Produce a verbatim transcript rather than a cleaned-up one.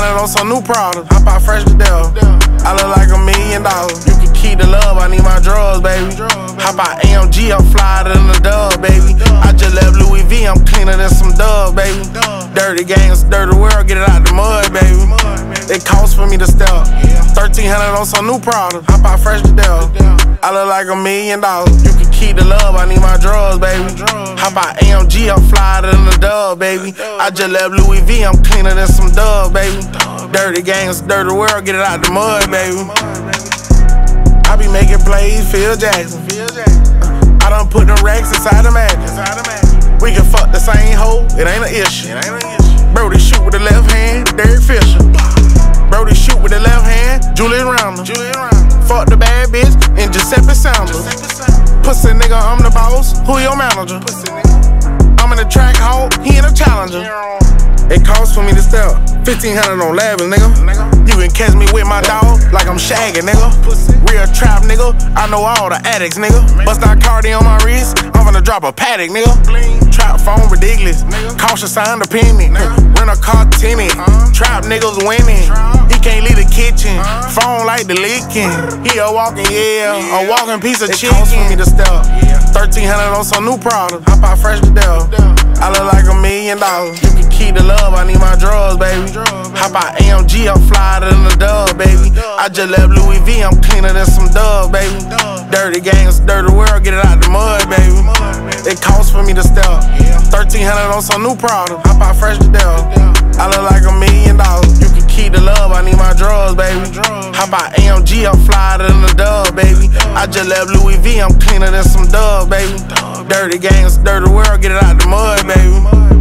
hundred on some new products. Hop out fresh to death. I look like a million dollars. You can keep the love, I need my drugs, baby. Hop out A M G, I'm flyer than the dub, baby. I just left Louis V, I'm cleaner than some dub, baby. Dirty games, dirty world, get it out the mud, baby. It costs for me to step. thirteen hundred on some new products. Hop out fresh to death. I look like a million dollars. You can keep the love, I need my drugs, baby. Hop out A M G, I'm flyer than the dub, baby. I just left Louis V, I'm cleaner than some dub, baby. Dirty games, dirty world, get it out the mud, baby. I be making plays, Phil Jackson. I done put them racks inside the mattress. We can fuck the same hoe, it ain't an issue. Brody shoot with the left hand, Derek Fisher. Brody shoot with the left hand, Julius Randle. Fuck the bad bitch and Giuseppe Sanders. Pussy nigga, I'm the boss, who your manager? I'm in the track hall, he in a challenger. It costs for me to step, fifteen hundred on Lavish, nigga. You can catch me with my dog, like I'm Shaggy, nigga. Real trap, nigga, I know all the addicts, nigga. Bust out Cardi on my wrist, I'm finna drop a paddock, nigga. Trap phone ridiculous, caution sign the penny. Rent a car tinted, trap niggas winning. He can't leave the kitchen, phone like the leaking. He a walking, yeah, a walking piece of chicken. It costs for me to step, thirteen hundred on some new products. Hop out fresh to death. I look like a million dollars. You can keep the love, I need my drugs, baby. Hop out A M G, I'm flyer than the dub, baby. I just left Louis V, I'm cleaner than some dub, baby. Dirty games, dirty world, get it out the mud, baby. It costs for me to step, thirteen hundred on some new products. Hop out fresh to death. I look like a million dollars. You can keep the love, I need my drugs, baby. Hop out A M G, I'm flyer than the dub, baby. I just left Louis V, I'm cleaner than some dub, baby. Dirty games, dirty world, get it out the mud, baby.